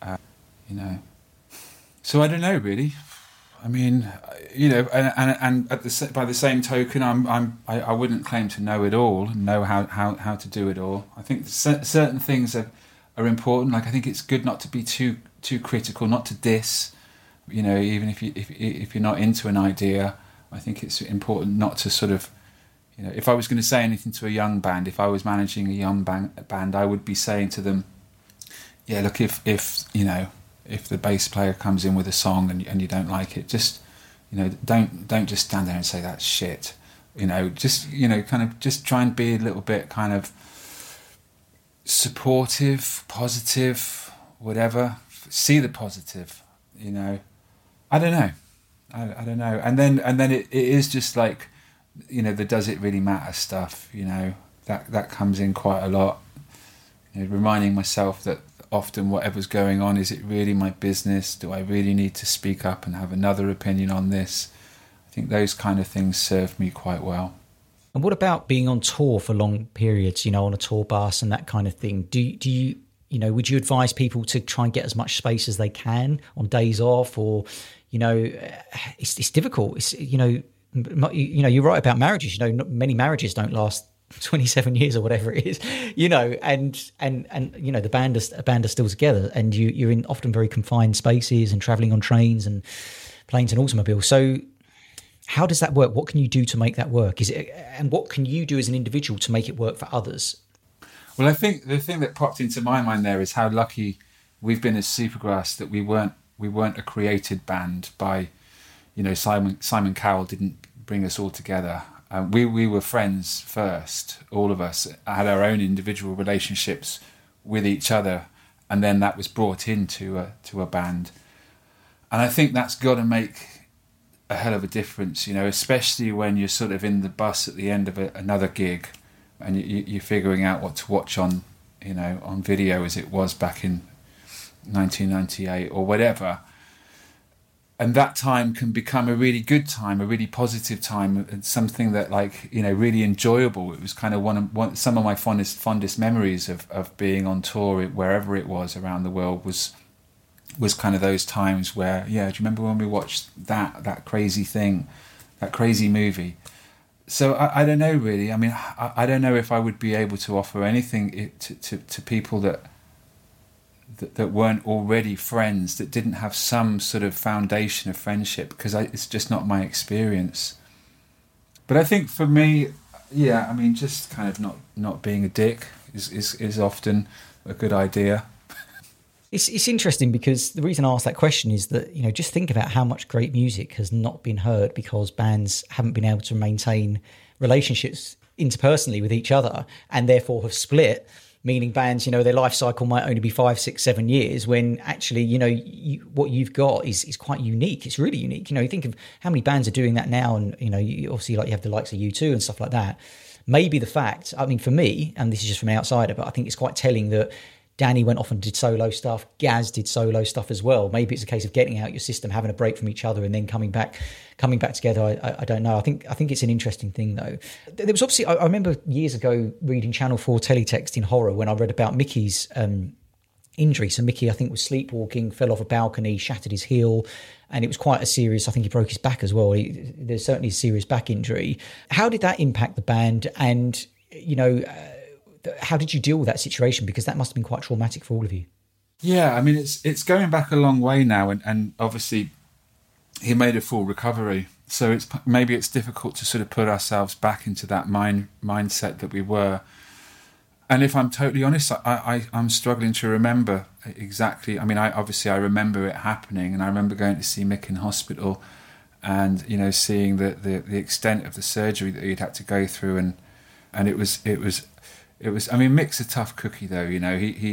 So I don't know really. I mean, and by the same token, I wouldn't claim to know it all and know how to do it all. I think certain things are important. Like I think it's good not to be too critical, not to diss. Even if you're not into an idea, I think it's important not to sort of, if I was going to say anything to a young band, if I was managing a young band, I would be saying to them, yeah, look, if the bass player comes in with a song and you don't like it, just, don't just stand there and say that's shit. Just, kind of just try and be a little bit kind of supportive, positive, whatever. See the positive, I don't know. I don't know. And then it is just like, the does it really matter stuff, that comes in quite a lot. Reminding myself that often whatever's going on, is it really my business? Do I really need to speak up and have another opinion on this? I think those kind of things serve me quite well. And what about being on tour for long periods, on a tour bus and that kind of thing? Do you, would you advise people to try and get as much space as they can on days off, or, it's difficult. It's, you're right about marriages. Many marriages don't last 27 years or whatever it is, and the band are still together, and you're in often very confined spaces and traveling on trains and planes and automobiles. So how does that work? What can you do to make that work? And what can you do as an individual to make it work for others? Well, I think the thing that popped into my mind there is how lucky we've been as Supergrass that we weren't a created band by, Simon Cowell didn't bring us all together. We were friends first. All of us had our own individual relationships with each other, and then that was brought into a band. And I think that's got to make a hell of a difference, especially when you're sort of in the bus at the end of another gig, and you're figuring out what to watch on video, as it was back in 1998 or whatever. And that time can become a really good time, a really positive time, and something that, really enjoyable. It was kind of some of my fondest memories of being on tour, wherever it was around the world, was kind of those times where, do you remember when we watched that crazy thing, that crazy movie? So I don't know really. I mean, I don't know if I would be able to offer anything to people that weren't already friends, that didn't have some sort of foundation of friendship, because it's just not my experience. But I think for me, just kind of not being a dick is often a good idea. It's interesting, because the reason I asked that question is that, just think about how much great music has not been heard because bands haven't been able to maintain relationships interpersonally with each other, and therefore have split. Meaning bands, their life cycle might only be 5, 6, 7 years, when actually, what you've got is quite unique. It's really unique. You think of how many bands are doing that now, and, you obviously you have the likes of U2 and stuff like that. Maybe the fact, I mean, for me, and this is just from an outsider, but I think it's quite telling that Danny went off and did solo stuff. Gaz did solo stuff as well. Maybe it's a case of getting out your system, having a break from each other, and then coming back together. I don't know. I think it's an interesting thing, though. There was obviously, I remember years ago reading Channel 4 teletext in horror when I read about Mickey's injury. So Mickey, I think, was sleepwalking, fell off a balcony, shattered his heel, and it was quite a serious, I think he broke his back as well. There's certainly a serious back injury. How did that impact the band? And, how did you deal with that situation? Because that must have been quite traumatic for all of you. Yeah, I mean, it's going back a long way now, and obviously he made a full recovery. So maybe it's difficult to sort of put ourselves back into that mindset that we were. And if I'm totally honest, I'm struggling to remember exactly. I mean, I remember it happening, and I remember going to see Mick in hospital, and seeing the extent of the surgery that he'd had to go through, and it was. I mean, Mick's a tough cookie, though. He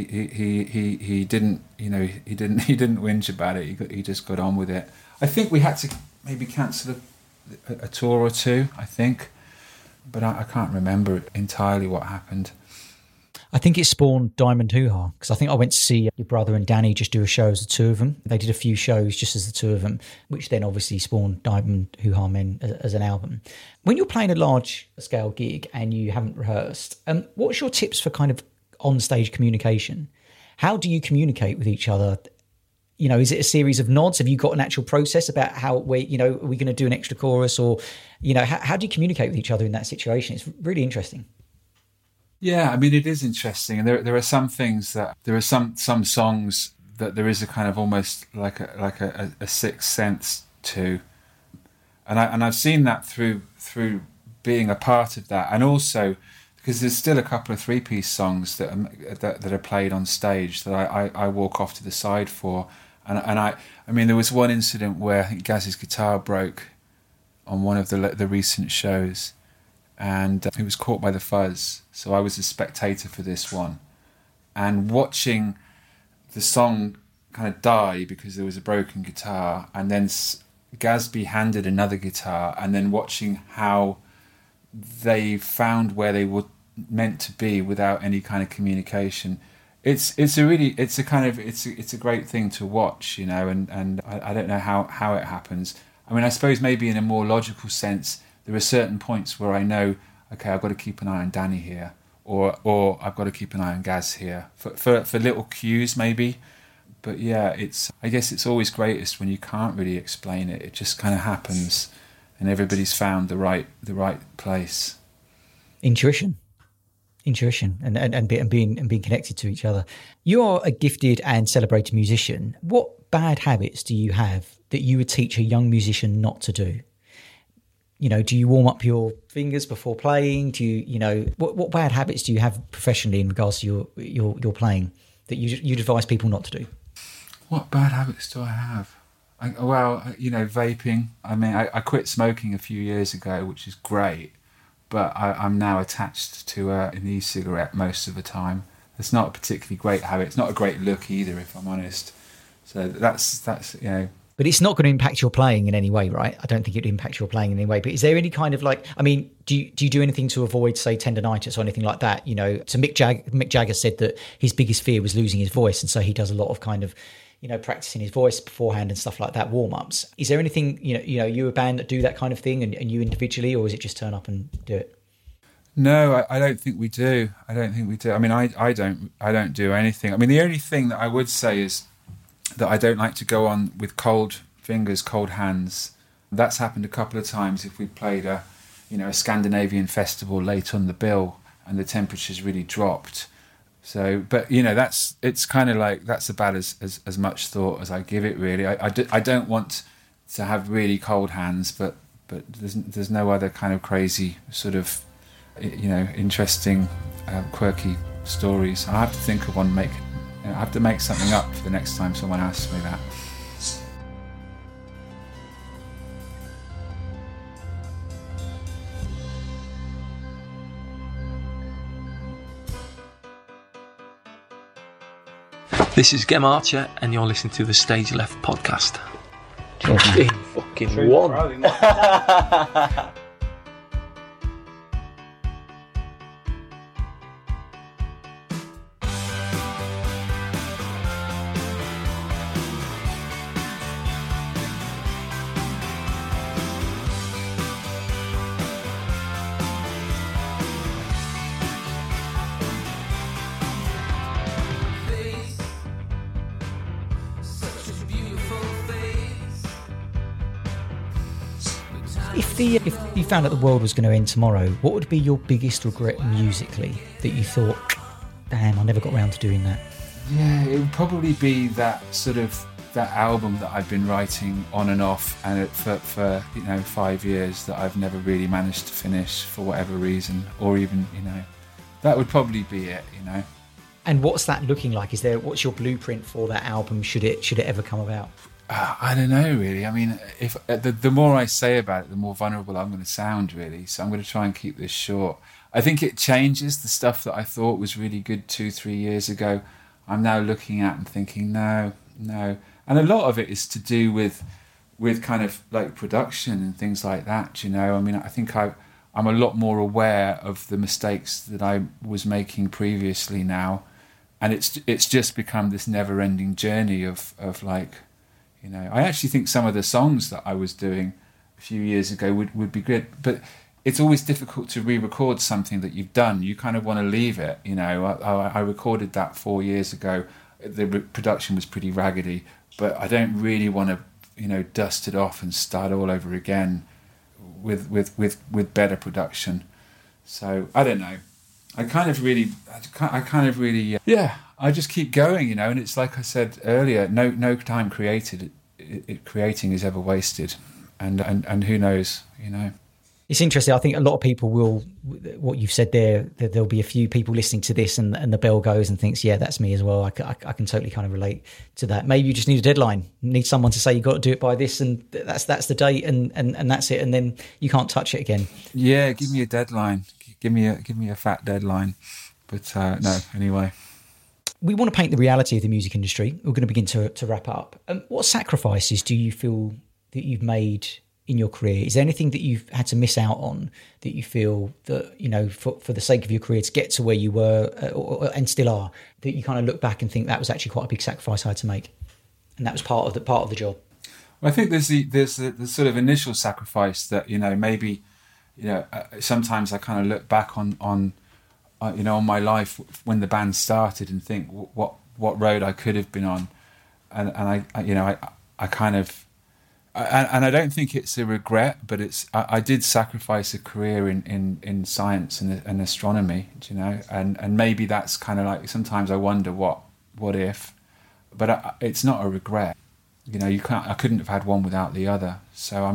didn't whinge about it. He just got on with it. I think we had to maybe cancel a tour or two, I think, but I can't remember entirely what happened. I think it spawned Diamond Hoo Ha, because I think I went to see your brother and Danny just do a show as the two of them. They did a few shows just as the two of them, which then obviously spawned Diamond Hoo Ha Men as an album. When you're playing a large scale gig and you haven't rehearsed, what's your tips for kind of on-stage communication? How do you communicate with each other? Is it a series of nods? Have you got an actual process about how are we going to do an extra chorus, or, how do you communicate with each other in that situation? It's really interesting. Yeah, I mean, it is interesting, and there are some things that there are some songs that there is a kind of almost like a sixth sense to, and I've seen that through being a part of that, and also because there's still a couple of 3-piece songs that are played on stage that I walk off to the side for, and I mean, there was one incident where I think Gaz's guitar broke on one of the recent shows. And it was caught by the fuzz. So I was a spectator for this one. And watching the song kind of die because there was a broken guitar, and then Gaz be handed another guitar, and then watching how they found where they were meant to be without any kind of communication. It's a great thing to watch, and I don't know how it happens. I mean, I suppose maybe in a more logical sense, there are certain points where I know, okay, I've got to keep an eye on Danny here, or I've got to keep an eye on Gaz here for little cues maybe. But yeah, I guess it's always greatest when you can't really explain it. It just kind of happens, and everybody's found the right place. Intuition, and being connected to each other. You are a gifted and celebrated musician. What bad habits do you have that you would teach a young musician not to do? Do you warm up your fingers before playing? Do you, what bad habits do you have professionally in regards to your playing that you'd advise people not to do? What bad habits do I have? Vaping. I mean, I quit smoking a few years ago, which is great, but I'm now attached to an e-cigarette most of the time. It's not a particularly great habit. It's not a great look either, if I'm honest. So that's. But it's not going to impact your playing in any way, right? I don't think it impacts your playing in any way. But is there any kind of do you do anything to avoid, say, tendinitis or anything like that? So Mick Jagger said that his biggest fear was losing his voice. And so he does a lot of kind of, practicing his voice beforehand and stuff like that, warm-ups. Is there anything, you a band that do that kind of thing and you individually, or is it just turn up and do it? No, I don't think we do. I mean, I don't do anything. I mean, the only thing that I would say is that I don't like to go on with cold fingers, cold hands. That's happened a couple of times if we played a Scandinavian festival late on the bill and the temperature's really dropped. So, but it's kind of like that's about as much thought as I give it. Really, I don't want to have really cold hands, but there's no other kind of crazy sort of interesting, quirky stories. I have to think of one. I have to make something up for the next time someone asks me that. This is Gem Archer, and you're listening to the Stage Left podcast. Fucking one. If you found out the world was going to end tomorrow, what would be your biggest regret musically that you thought, damn, I never got around to doing that? Yeah, it would probably be that album that I've been writing on and off, and for 5 years, that I've never really managed to finish for whatever reason, or even that would probably be it. And what's that looking like? What's your blueprint for that album? Should it ever come about? I don't know, really. I mean, if the more I say about it, the more vulnerable I'm going to sound, really. So I'm going to try and keep this short. I think it changes. The stuff that I thought was really good 2-3 years ago, I'm now looking at and thinking, no. And a lot of it is to do with kind of like production and things like that. I mean, I think I'm a lot more aware of the mistakes that I was making previously now. And it's just become this never-ending journey of like, I actually think some of the songs that I was doing a few years ago would be good, but it's always difficult to re-record something that you've done. You kind of want to leave it. I recorded that 4 years ago. The production was pretty raggedy, but I don't really want to, dust it off and start all over again with better production. So I don't know. I kind of really, I just keep going, and it's like I said earlier, no time creating is ever wasted, and who knows, It's interesting. I think a lot of people will, what you've said there, that there'll be a few people listening to this and the bell goes and thinks, yeah, that's me as well. I can totally kind of relate to that. Maybe you just need a deadline. You need someone to say you've got to do it by this, and that's the date, and that's it. And then you can't touch it again. Yeah, give me a deadline. Give me a fat deadline. But no, anyway. We want to paint the reality of the music industry. We're going to begin to wrap up. What sacrifices do you feel that you've made in your career? Is there anything that you've had to miss out on that you feel that, for the sake of your career to get to where you were and still are, that you kind of look back and think that was actually quite a big sacrifice I had to make, and that was part of the job? Well, I think there's the sort of initial sacrifice that, maybe, sometimes I kind of look back on my life when the band started and think what road I could have been on, and I kind of. And I don't think it's a regret, but I did sacrifice a career in science and astronomy, and maybe that's kind of like, sometimes I wonder what if, but it's not a regret, I couldn't have had one without the other, so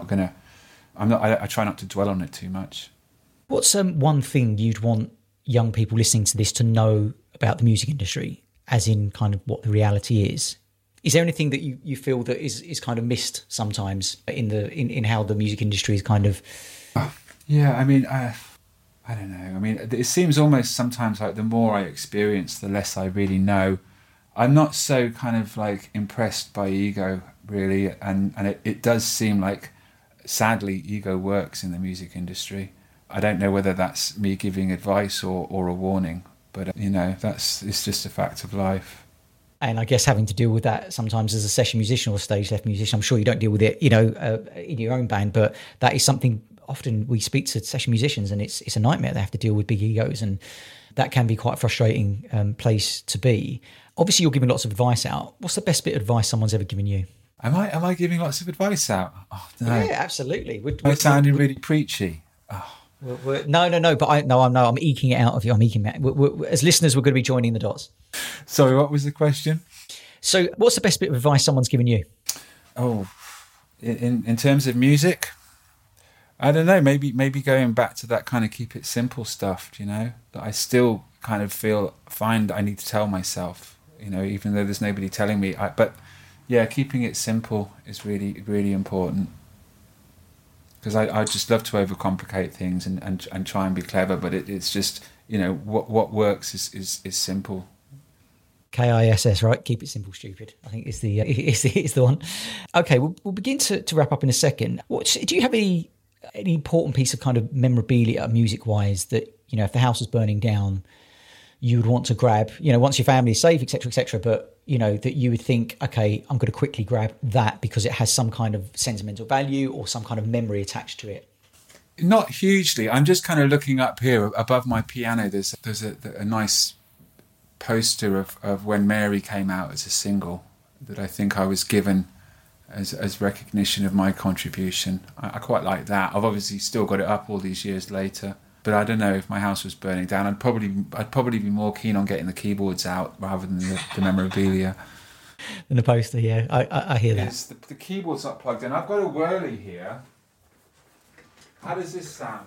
I try not to dwell on it too much. What's one thing you'd want young people listening to this to know about the music industry, as in kind of what the reality is? Is there anything that you feel that is kind of missed sometimes in how the music industry is kind of? Yeah, I mean, I don't know. I mean, it seems almost sometimes like the more I experience, the less I really know. I'm not so kind of like impressed by ego, really, and it does seem like, sadly, ego works in the music industry. I don't know whether that's me giving advice or a warning, but it's just a fact of life. And I guess having to deal with that sometimes as a session musician or a stage left musician, I'm sure you don't deal with it, in your own band, but that is something often we speak to session musicians, and it's a nightmare. They have to deal with big egos, and that can be quite a frustrating place to be. Obviously, you're giving lots of advice out. What's the best bit of advice someone's ever given you? Am I giving lots of advice out? Oh, no. Yeah, absolutely. We're sounding really preachy. Oh. No, but I'm eking it out of you. I'm eking it. As listeners, we're going to be joining the dots. Sorry, what was the question? So what's the best bit of advice someone's given you? Oh, in terms of music, I don't know, maybe going back to that kind of keep it simple stuff, that I still kind of find I need to tell myself, even though there's nobody telling me. But yeah, keeping it simple is really, really important. Because I just love to overcomplicate things and try and be clever, but it's just, what works is simple. KISS, right? Keep it simple, stupid. I think is the one. Okay, we'll begin to wrap up in a second. Do you have any important piece of kind of memorabilia, music-wise, that if the house was burning down, you would want to grab? Once your family is safe, etc., but that you would think, okay, I'm going to quickly grab that because it has some kind of sentimental value or some kind of memory attached to it. Not hugely. I'm just kind of looking up here above my piano. There's a nice poster of when Mary came out as a single that I think I was given as recognition of my contribution. I quite like that. I've obviously still got it up all these years later. But I don't know, if my house was burning down, I'd probably be more keen on getting the keyboards out rather than the memorabilia. And the poster, yeah, I hear that. Yes, the keyboard's not plugged in. I've got a Whirly here. How does this sound?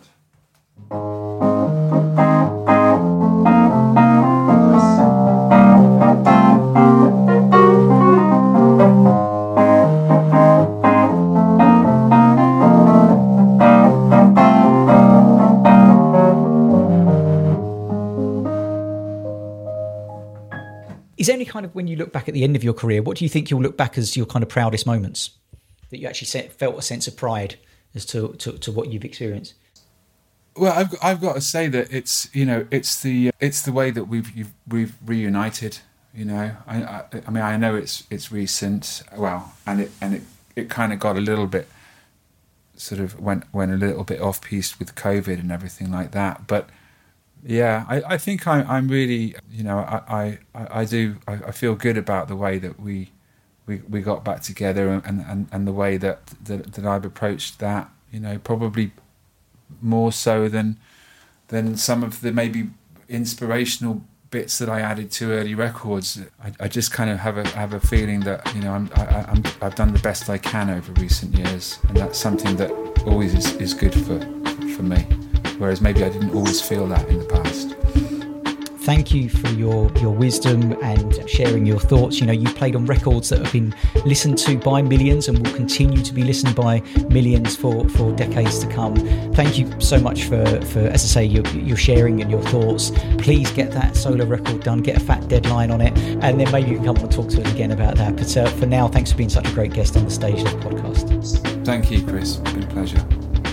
Is there any kind of, when you look back at the end of your career, what do you think you'll look back as your kind of proudest moments? That you actually felt a sense of pride as to what you've experienced? Well, I've got to say that it's the way that we've reunited. You know, I mean, I know it's recent. Well, and it kind of got a little bit sort of went a little bit off piste with COVID and everything like that. But yeah, I think I'm really, you know, I feel good about the way that we got back together and the way that I've approached that. You know, probably more so than some of the maybe inspirational bits that I added to early records. I just kind of have a feeling that, you know, I've done the best I can over recent years, and that's something that always is good for me. Whereas maybe I didn't always feel that in the past. Thank you for your wisdom and sharing your thoughts. You know, you played on records that have been listened to by millions and will continue to be listened by millions for decades to come. Thank you so much for as I say, your sharing and your thoughts. Please get that solo record done, get a fat deadline on it, and then maybe you can come on and talk to us again about that. But for now, thanks for being such a great guest on the Stage Left podcast. Thank you, Chris. It's been a pleasure.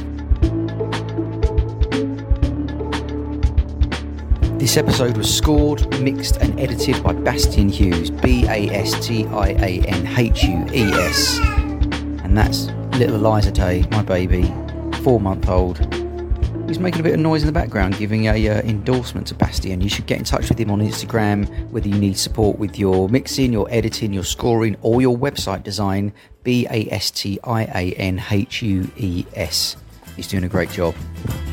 This episode was scored, mixed and edited by Bastian Hughes, Bastianhues, and that's little Eliza Day, my baby, 4-month-old. He's making a bit of noise in the background, giving a endorsement to Bastian. You should get in touch with him on Instagram, whether you need support with your mixing, your editing, your scoring, or your website design, Bastianhues. He's doing a great job.